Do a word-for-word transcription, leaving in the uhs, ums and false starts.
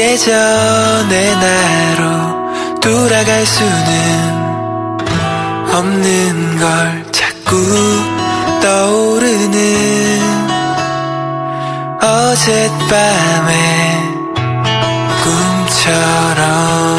예전의 나로 돌아갈 수는 없는 걸 자꾸 떠오르는 어젯밤의 꿈처럼